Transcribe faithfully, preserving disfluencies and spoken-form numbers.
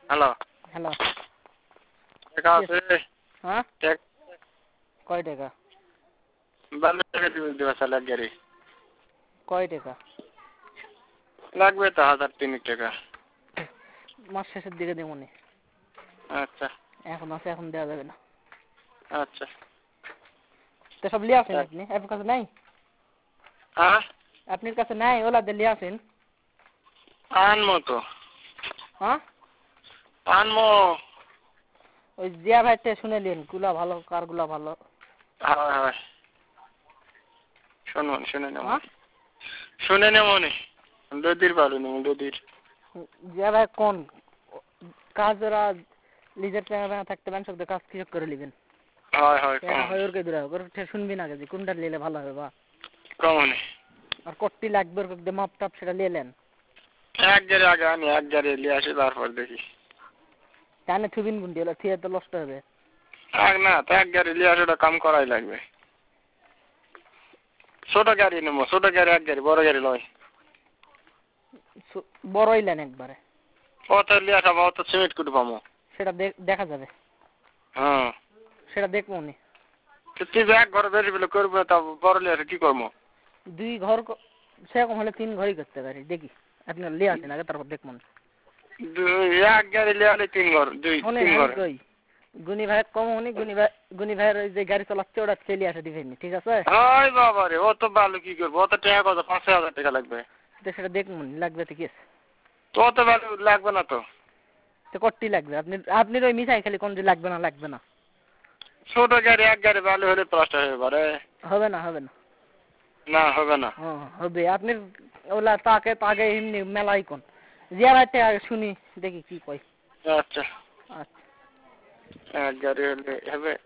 hello hello টাকা আছে হ্যাঁ টাকা কয় টাকা বারো টাকা দিবে দিবা সালা গাড়ি কয় টাকা লাগবে তো হাজার তিন টাকা মাস শেষের দিকে দেবো নি আচ্ছা এখন আছে এখন দেওয়া যাবে না আচ্ছা তো সব লিয়ে আসেন আপনি আপনার কাছে নাই হ্যাঁ আপনার কাছে নাই ওলা দিয়ে লিয়ে আসেন আনমো তো হ্যাঁ আনমো ওই জিয়া ভাইতে শুনে নিন গুলা ভালো কারগুলা ভালো হয় হয় শুনুন শুনে নেব হ্যাঁ শুনে নেব নি দদির ভালো নেব দদির জিয়া ভাই কোন কাজরা লিজের টাকা থাকতে পারেন সব কাজ কি করে নেবেন হয় হয় টাকা কম হয় ওর কে দূরা ওর শুনবি না যে কোনটা নিলে ভালো হবে বা কম নি আর কট্টি লাগবে ওর একদম মাপ টাপ সেটা নিয়ে নেন এক গাড়ি আগে আনি এক গাড়ি নিয়ে আসি তারপর দেখি জানে থুবিন গুন্ডি হলো থিয়ে তো নষ্ট হবে এক না তো এক গাড়ি নিয়ে আসে ওটা কাম করাই লাগবে ছোট গাড়ি নেবো ছোট গাড়ি এক গাড়ি বড় গাড়ি নয় বড়ই নেন একবারে অত নিয়ে আসাবো অত সিমেন্ট কুটে পাবো সেটা দেখা যাবে হ্যাঁ সেটা দেখবো নি তুই এক ঘরে বেশি বলে করবো তা বড় নিয়ে আসে কি করবো দুই ঘর সেরকম হলে তিন ঘরই করতে পারি দেখি আপনার লিয়ে আসেন আগে তারপর দেখবো এক গাড়ি নিয়ে আলে তিন ঘর দুই তিন ঘর গুনি ভাই কম হনি গুনি ভাই গুনি ভাইয়ের ওই যে গাড়ি চালাচ্ছে ওটা চলে আসে দিবেন ঠিক আছে হয় বাবা রে ও তো ভালো কি করবো অত টাকা কত পাঁচ ছয় হাজার টাকা লাগবে সেটা দেখবো লাগবে তো কি আছে তো অত ভালো লাগবে না তো তো কট্টি লাগবে আপনি আপনি ওই মিশাই খালি কোন যে লাগবে না লাগবে না ছোট গাড়ি এক গাড়ি ভালো হলে প্লাস্টার হয়ে পারে হবে না হবে না না হবে না হ্যাঁ হবে আপনি ওলা তাকে তাকে এমনি মেলাই কোন জিয়া ভাইতে আগে শুনি দেখি কি কয় আচ্ছা আচ্ছা এক গাড়ি হলে হবে